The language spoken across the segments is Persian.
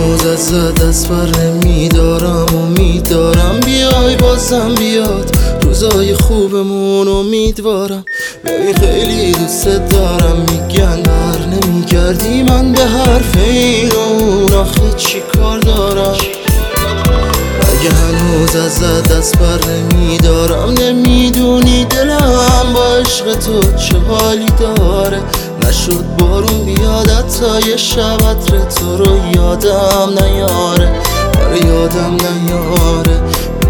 هنوز ازت از فر نمیدارم، امید دارم بیای بازم بیاد روزای خوبمون. امیدوارم ببین خیلی دوست دارم، میگن بر نمیگردی من به حرف اینون، آخه چی کار دارم؟ اگه هنوز ازت از بر نمیدارم، نمیدونی دلم با عشق تو چه حالی داره. نشد بارون بیاد حتی یه شب عطر تو رو یادم نیاره، آره یادم نیاره.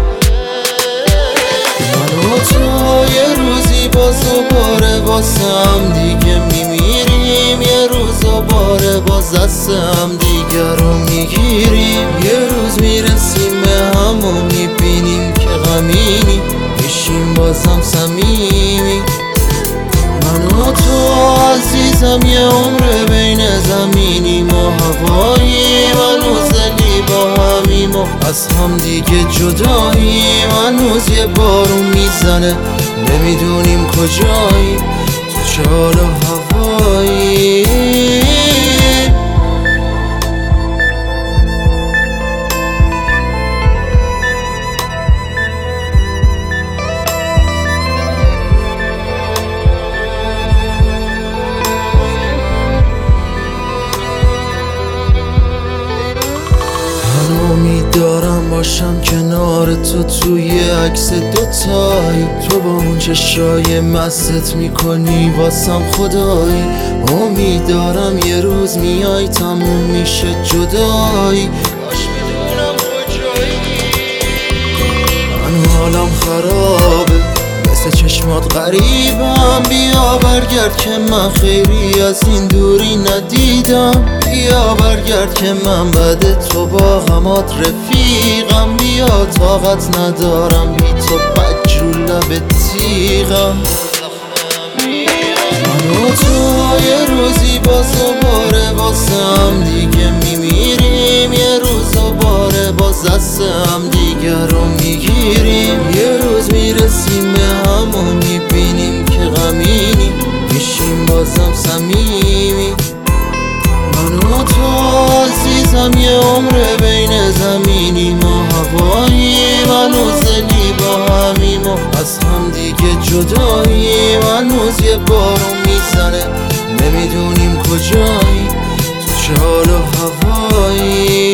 من و تو یه روزی باز دوباره واسم دیگه میمیریم، یه روز دوباره باز دستم دیگه رو میگیریم. یه روز میرسیم به هم و میبینیم که غمینی، میشیم بازم صمیمی. من و تو عزیزم یه عمر بین زمینیم و هواییم، هنوز دلی با همیم و از هم دیگه جداییم. هنوز یه بارون میزنه نمیدونیم کجاییم، تو چه حال و هواییم. امید دارم باشم کنار تو توی عکس دوتایی، تو با اون چشای مست میکنی واسم خدایی. امید دارم یه روز میای تموم میشه جدایی، کاش میدونم کجایی. من حالم خرابه مثل چشمات غریبم، بیا برگرد که من خیلی از این دوری ندیدم. بیا برگرد که من بعد تو با غمات رفیقم، بیا طاقت ندارم بی تو بج رو لب تیغم. من و تو یه روزی باز دوباره واسم دیگه میمیریم، یه روز دوباره باز دستم دیگه رو میگیریم. یه روز میرسیم به هم و میبینیم که غمینی، میشیم بازم صمیمی. من و تو عزیزم یه عمر بین زمینیم و هواییم، هنوز دلی با همیم و از هم دیگه جداییم. هنوز یه بارون میزنه نمیدونیم کجاییم، تو چه حال و هواییم.